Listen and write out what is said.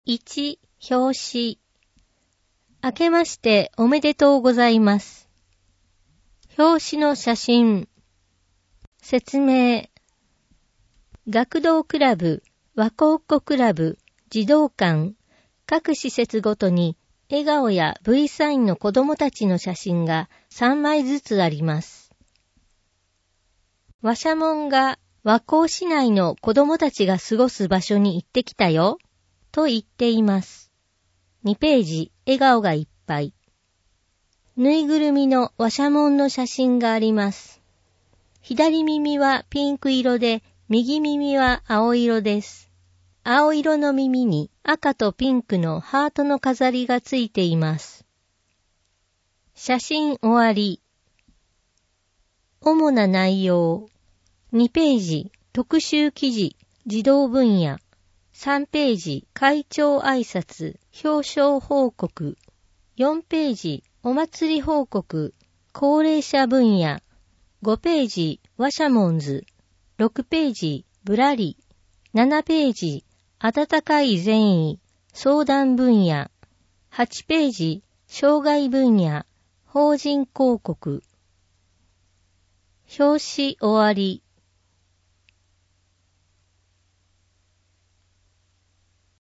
1、表紙。明けましておめでとうございます。表紙の写真。説明。学童クラブ、和光っ子クラブ、児童館、各施設ごとに笑顔や V サインの子供たちの写真が3枚ずつあります。和社門が和光市内の子供たちが過ごす場所に行ってきたよ、と言っています。2ページ、笑顔がいっぱい。ぬいぐるみの和社門の写真があります。左耳はピンク色で、右耳は青色です。青色の耳に赤とピンクのハートの飾りがついています。写真終わり。主な内容。2ページ、特集記事、児童分野。3ページ、会長挨拶、表彰報告。4ページ、お祭り報告、高齢者分野。5ページ、和社門図。6ページ、ぶらり。7ページ、温かい善意、相談分野。8ページ、障害分野、法人広告。表紙終わり。